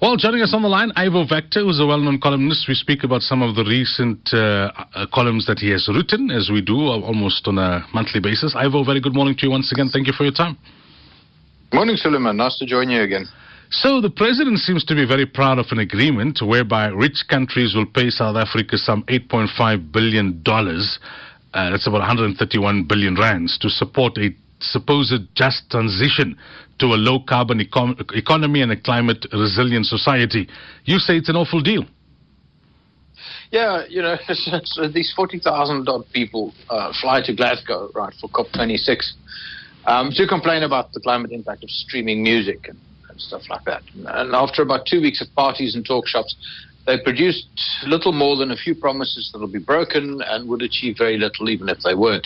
Well, joining us on the line, Ivo Vector, who's a well-known columnist. We speak about some of the recent columns that he has written, as we do almost on a monthly basis. Ivo, very good morning to you once again. Thank you for your time. Morning, Suleiman. Nice to join you again. So the president seems to be very proud of an agreement whereby rich countries will pay South Africa some $8.5 billion. That's about 131 billion rands to support a supposed just transition to a low-carbon economy and a climate-resilient society. You say it's an awful deal. Yeah, so these 40,000 odd people fly to Glasgow, right, for COP26 to complain about the climate impact of streaming music and stuff like that. And after about 2 weeks of parties and talk shops, they produced little more than a few promises that will be broken and would achieve very little even if they weren't.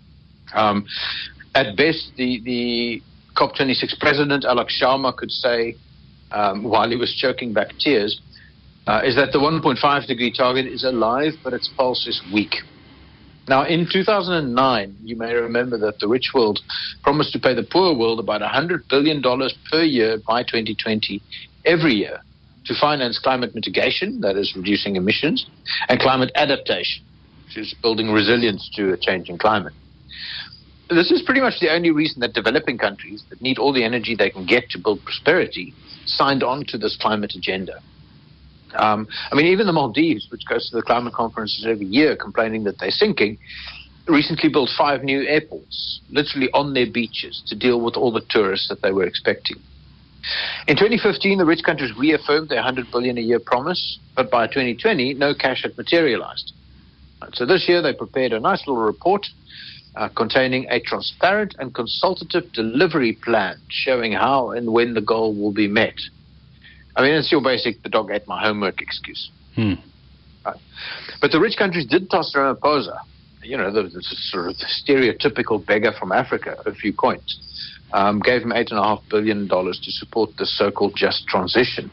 At best, the COP26 president, Alok Sharma, could say, while he was choking back tears, is that the 1.5 degree target is alive, but its pulse is weak. Now, in 2009, you may remember that the rich world promised to pay the poor world about $100 billion per year by 2020, every year, to finance climate mitigation, that is reducing emissions, and climate adaptation, which is building resilience to a changing climate. This is pretty much the only reason that developing countries that need all the energy they can get to build prosperity signed on to this climate agenda. Even the Maldives, which goes to the climate conferences every year complaining that they're sinking, recently built 5 new airports, literally on their beaches, to deal with all the tourists that they were expecting. In 2015, the rich countries reaffirmed their $100 billion a year promise, but by 2020, no cash had materialized. So this year, they prepared a nice little report containing a transparent and consultative delivery plan showing how and when the goal will be met. It's your basic, the dog ate my homework excuse. Right. But the rich countries did toss Ramaphosa, the sort of stereotypical beggar from Africa, a few coins. Gave him $8.5 billion to support the so-called just transition.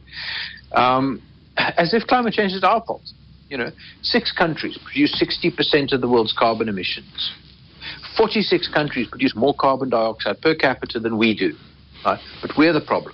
As if climate change is our fault. 6 countries produce 60% of the world's carbon emissions. 46 countries produce more carbon dioxide per capita than we do. Right? But we're the problem.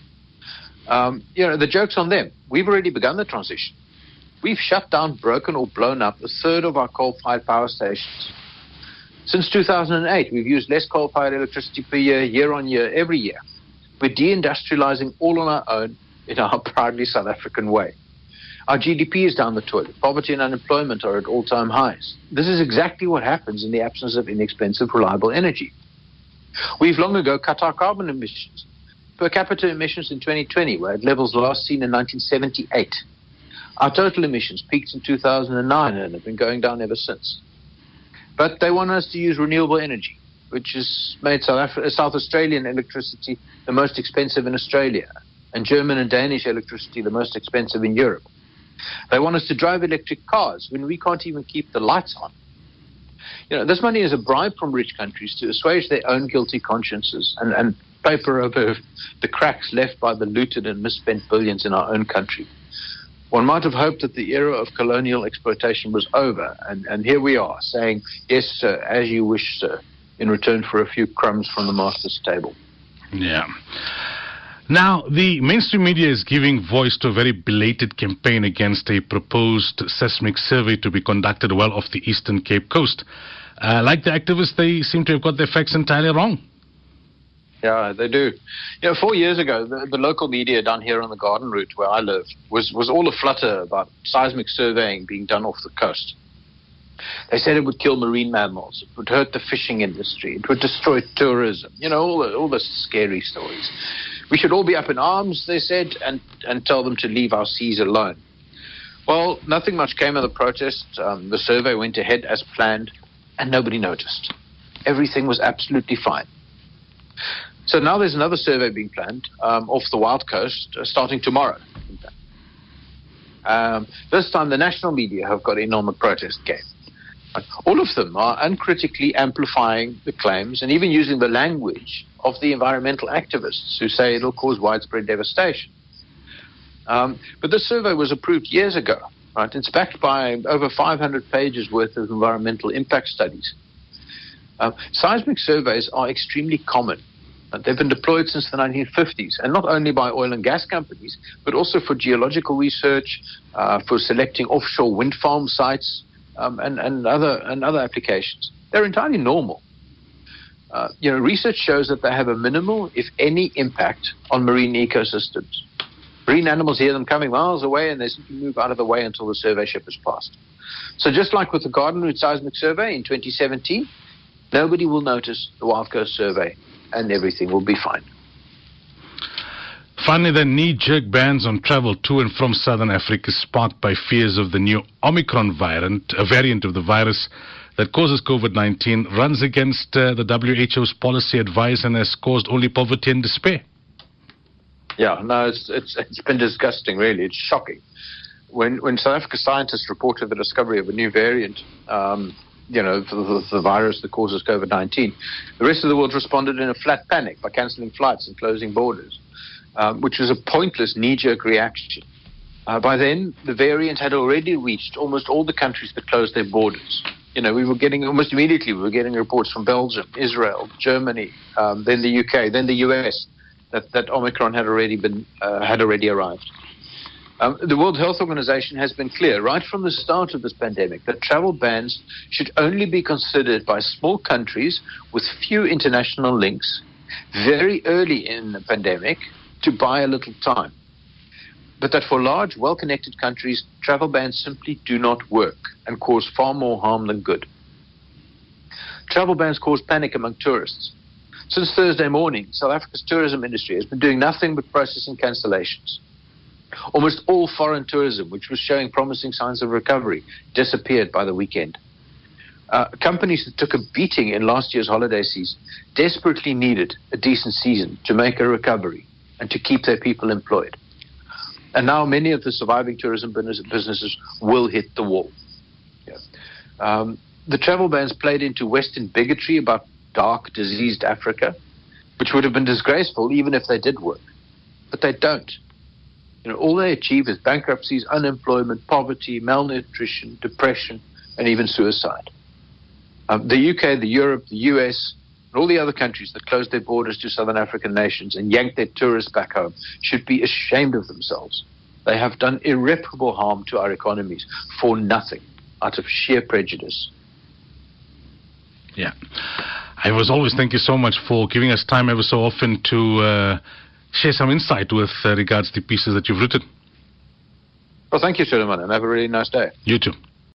The joke's on them. We've already begun the transition. We've shut down, broken or blown up a third of our coal-fired power stations. Since 2008, we've used less coal-fired electricity per year, year on year, every year. We're deindustrializing all on our own in our proudly South African way. Our GDP is down the toilet. Poverty and unemployment are at all-time highs. This is exactly what happens in the absence of inexpensive, reliable energy. We've long ago cut our carbon emissions. Per capita emissions in 2020 were at levels last seen in 1978. Our total emissions peaked in 2009 and have been going down ever since. But they want us to use renewable energy, which has made South Australian electricity the most expensive in Australia, and German and Danish electricity the most expensive in Europe. They want us to drive electric cars when we can't even keep the lights on. This money is a bribe from rich countries to assuage their own guilty consciences and paper over the cracks left by the looted and misspent billions in our own country. One might have hoped that the era of colonial exploitation was over, and here we are, saying, yes, sir, as you wish, sir, in return for a few crumbs from the master's table. Yeah. Now, the mainstream media is giving voice to a very belated campaign against a proposed seismic survey to be conducted well off the Eastern Cape Coast. Like the activists, they seem to have got their facts entirely wrong. Yeah, they do. 4 years ago, the local media down here on the Garden Route where I live was all aflutter about seismic surveying being done off the coast. They said it would kill marine mammals, it would hurt the fishing industry, it would destroy tourism, all the scary stories. We should all be up in arms, they said, and tell them to leave our seas alone. Well, nothing much came of the protest. The survey went ahead as planned, and nobody noticed. Everything was absolutely fine. So now there's another survey being planned off the Wild Coast, starting tomorrow. This time the national media have got in on the protest game. All of them are uncritically amplifying the claims and even using the language of the environmental activists who say it'll cause widespread devastation. But this survey was approved years ago. Right? It's backed by over 500 pages worth of environmental impact studies. Seismic surveys are extremely common. They've been deployed since the 1950s, and not only by oil and gas companies, but also for geological research, for selecting offshore wind farm sites, and other applications. They're entirely normal. Research shows that they have a minimal, if any, impact on marine ecosystems. Marine animals hear them coming miles away, and they simply move out of the way until the survey ship has passed. So just like with the Garden Route Seismic Survey in 2017, nobody will notice the Wild Coast Survey, and everything will be fine. Finally, the knee-jerk bans on travel to and from southern Africa sparked by fears of the new Omicron variant, a variant of the virus that causes COVID-19, runs against the WHO's policy advice and has caused only poverty and despair. Yeah, no, it's been disgusting, really. It's shocking. When South Africa scientists reported the discovery of a new variant, the virus that causes COVID-19, the rest of the world responded in a flat panic by cancelling flights and closing borders, which was a pointless knee-jerk reaction. By then, the variant had already reached almost all the countries that closed their borders. We were getting reports from Belgium, Israel, Germany, then the UK, then the US, that Omicron had already arrived. The World Health Organization has been clear right from the start of this pandemic that travel bans should only be considered by small countries with few international links very early in the pandemic to buy a little time. But that for large, well-connected countries, travel bans simply do not work and cause far more harm than good. Travel bans cause panic among tourists. Since Thursday morning, South Africa's tourism industry has been doing nothing but processing cancellations. Almost all foreign tourism, which was showing promising signs of recovery, disappeared by the weekend. Companies that took a beating in last year's holiday season desperately needed a decent season to make a recovery and to keep their people employed. And now many of the surviving tourism businesses will hit the wall. Yeah. The travel bans played into Western bigotry about dark, diseased Africa, which would have been disgraceful even if they did work. But they don't. All they achieve is bankruptcies, unemployment, poverty, malnutrition, depression, and even suicide. The UK, the Europe, the US, and all the other countries that closed their borders to southern African nations and yanked their tourists back home should be ashamed of themselves. They have done irreparable harm to our economies for nothing, out of sheer prejudice. Yeah. I was always thank you so much for giving us time ever so often to share some insight with regards to pieces that you've written. Well, thank you, Suleiman, and have a really nice day. You too.